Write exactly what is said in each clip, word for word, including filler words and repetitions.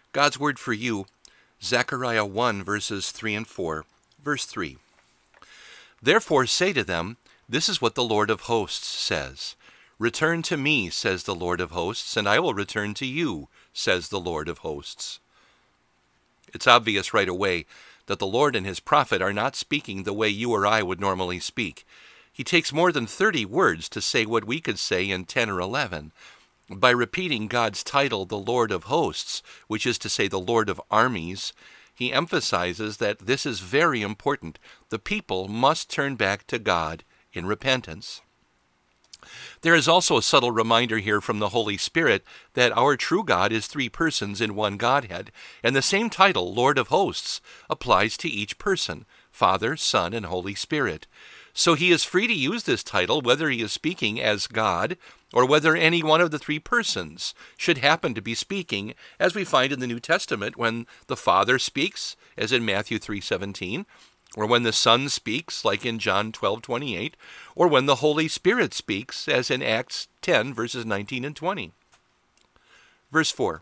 God's word for you, Zechariah one, verses three and four. Verse three. Therefore say to them, this is what the Lord of hosts says. Return to me, says the Lord of hosts, and I will return to you, says the Lord of hosts. It's obvious right away that the Lord and his prophet are not speaking the way you or I would normally speak. He takes more than thirty words to say what we could say in ten or eleven. By repeating God's title, the Lord of hosts, which is to say the Lord of armies, he emphasizes that this is very important. The people must turn back to God in repentance. There is also a subtle reminder here from the Holy Spirit that our true God is three persons in one Godhead, and the same title, Lord of Hosts, applies to each person, Father, Son, and Holy Spirit. So he is free to use this title whether he is speaking as God or whether any one of the three persons should happen to be speaking, as we find in the New Testament when the Father speaks, as in Matthew three seventeen, or when the Son speaks, like in John twelve twenty-eight, or when the Holy Spirit speaks, as in Acts ten, verses nineteen and twenty. Verse four.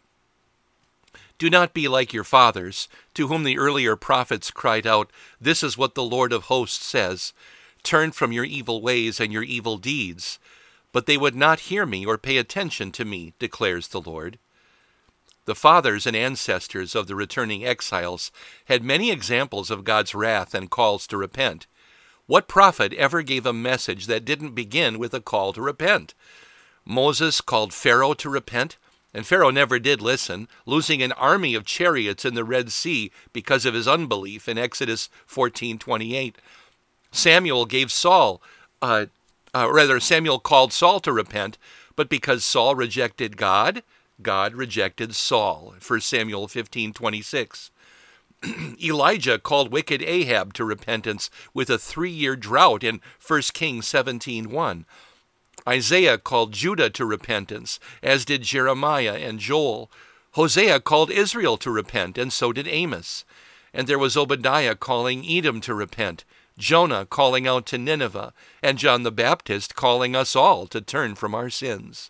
Do not be like your fathers, to whom the earlier prophets cried out, this is what the Lord of hosts says, turn from your evil ways and your evil deeds. But they would not hear me or pay attention to me, declares the Lord. The fathers and ancestors of the returning exiles had many examples of God's wrath and calls to repent. What prophet ever gave a message that didn't begin with a call to repent? Moses called Pharaoh to repent, and Pharaoh never did listen, losing an army of chariots in the Red Sea because of his unbelief in Exodus fourteen twenty-eight. Samuel gave Saul, uh, uh, rather Samuel called Saul to repent, but because Saul rejected God, God rejected Saul, First Samuel fifteen twenty-six. Elijah called wicked Ahab to repentance with a three-year drought in First Kings seventeen one. Isaiah called Judah to repentance, as did Jeremiah and Joel. Hosea called Israel to repent, and so did Amos. And there was Obadiah calling Edom to repent, Jonah calling out to Nineveh, and John the Baptist calling us all to turn from our sins.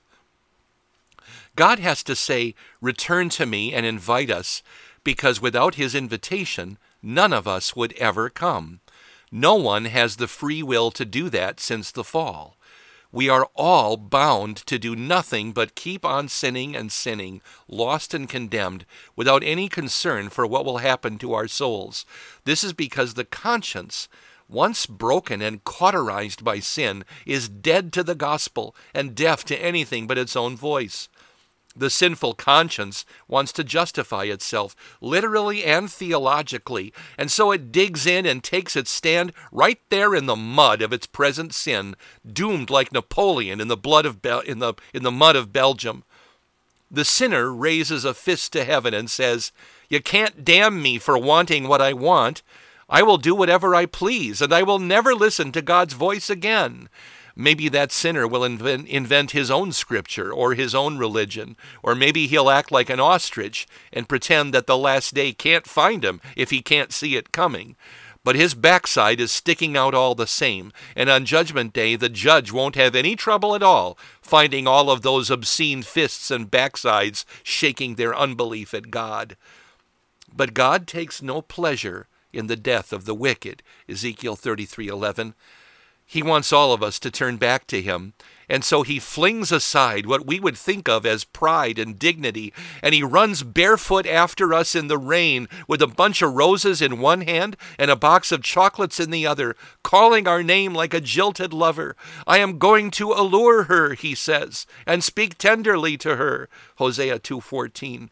God has to say, return to me, and invite us, because without his invitation, none of us would ever come. No one has the free will to do that since the fall. We are all bound to do nothing but keep on sinning and sinning, lost and condemned, without any concern for what will happen to our souls. This is because the conscience, once broken and cauterized by sin, is dead to the gospel and deaf to anything but its own voice. The sinful conscience wants to justify itself, literally and theologically, and so it digs in and takes its stand right there in the mud of its present sin, doomed like Napoleon in the blood of Bel- in the in the mud of Belgium. The sinner raises a fist to heaven and says, "You can't damn me for wanting what I want. I will do whatever I please, and I will never listen to God's voice again." Maybe that sinner will invent, invent his own scripture or his own religion, or maybe he'll act like an ostrich and pretend that the last day can't find him if he can't see it coming. But his backside is sticking out all the same, and on Judgment Day the judge won't have any trouble at all finding all of those obscene fists and backsides shaking their unbelief at God. But God takes no pleasure in the death of the wicked, Ezekiel thirty-three eleven. He wants all of us to turn back to him, and so he flings aside what we would think of as pride and dignity, and he runs barefoot after us in the rain with a bunch of roses in one hand and a box of chocolates in the other, calling our name like a jilted lover. I am going to allure her, he says, and speak tenderly to her, Hosea two fourteen.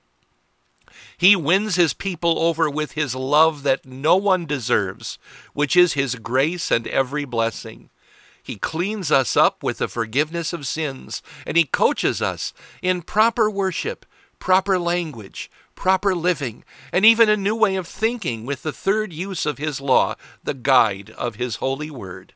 He wins his people over with his love that no one deserves, which is his grace and every blessing. He cleans us up with the forgiveness of sins, and he coaches us in proper worship, proper language, proper living, and even a new way of thinking with the third use of his law, the guide of his holy word.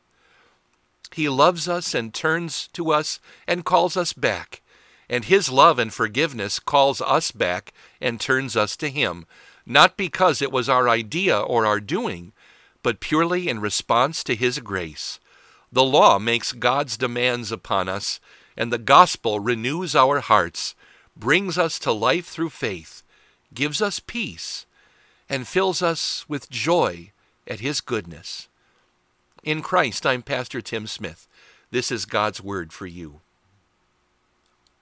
He loves us and turns to us and calls us back. And his love and forgiveness calls us back and turns us to him, not because it was our idea or our doing, but purely in response to his grace. The law makes God's demands upon us, and the gospel renews our hearts, brings us to life through faith gives us peace, and fills us with joy at His goodness. In Christ, I'm Pastor Tim Smith. This is God's Word for you.